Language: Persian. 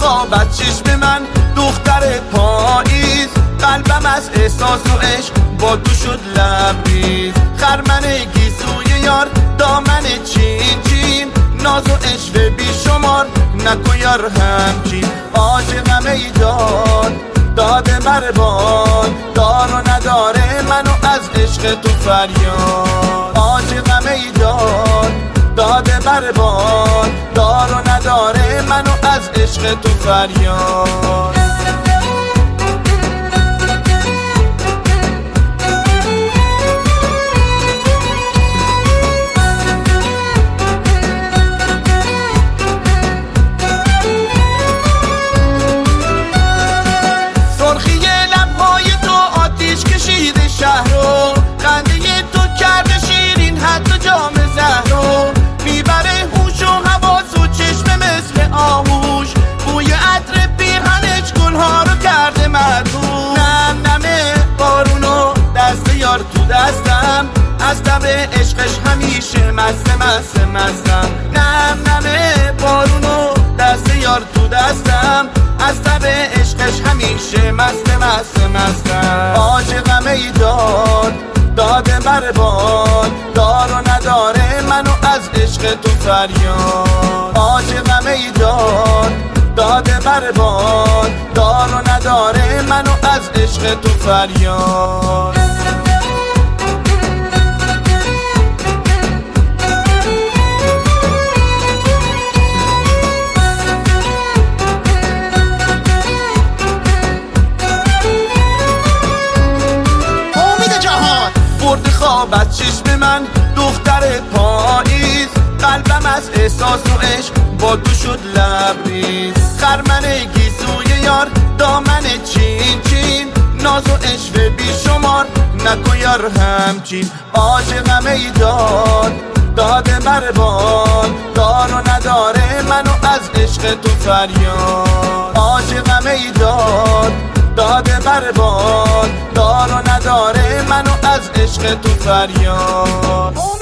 خواب از چشم من دختر پاییز، قلبم از احساس و عشق با تو شد لبریز. خرمن گیسوی یار دامن چین چین، ناز و عشق بی شمار نکن یار همچین. عاشقم ای داد داده برباد، دار و نداره منو از عشق تو فریاد. عاشقم ای داد داده برباد، دار و نداره منو از عشق تو فریاد. شهرو خنده تو کرده شیرین حتی جام زهرو، میبره هوش و حواس و چشم مثل آهوش، بوی عطر پیرهنش گلها رو کرده مدهوش. نم نمه بارونو دست یار تو دستم، از تب عشقش همیشه مستم. نم نمه بارونو دست یار تو دستم، از تب عشقش همیشه مستم. عاشقم ای داد داده برباد، دار و نداره منو از عشق تو فریاد. عاشقم ای داد داده برباد، دار و نداره منو از عشق تو فریاد. خواب از چشم من دختر پاییز، قلبم از احساس و عشق با تو شد لبریز. خرمن گیسوی یار دامن چین چین، ناز و عشق بی شمار نکن یار همچین. عاشقم ای داد داده برباد، دار و نداره منو از عشق تو فریاد. عاشقم ای داد داده برباد، دار و نداره منو از عشق تو فریاد.